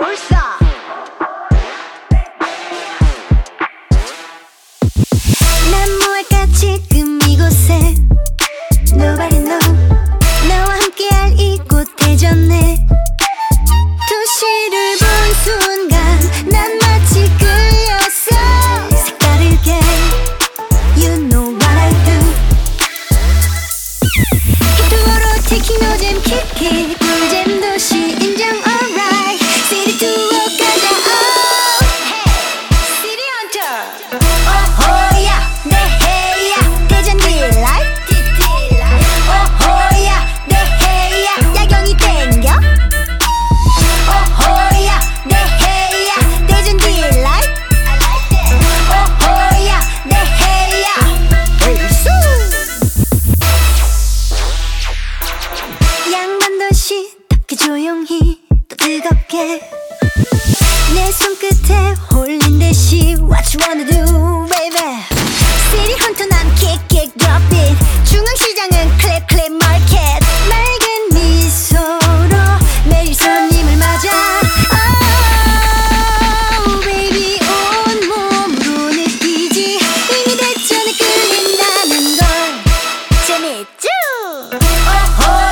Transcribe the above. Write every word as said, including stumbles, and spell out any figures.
불사. 난 뭐할까 지금 이곳에 Nobody know. 너와 함께할 이곳 대전에 도시를 본 순간 난 마치 끌렸어. 색다르게 You know what I do. 히트워로 taking no jam kick it. 꿀잼 도시 인정 alright. City 투어 가자 oh. Hey City Hunter. 오호야 내 해야 대전 딜라이트. 오호야 내 해야 야경이 땡겨. 오호야 내 해야 대전 딜라이트. 오호야 내 해야 에이수. 양반도시답게 조용히 또 뜨겁게 내 손끝에 홀린 듯이 What you wanna do baby. City Hunter 난 kick kick drop it. 중앙시장은 클랩 클랩 마켓. 맑은 미소로 매일 손님을 맞아 Oh baby 온몸으로 느끼지. 이미 대전에 끌린다는 걸. 재밌죠? 오호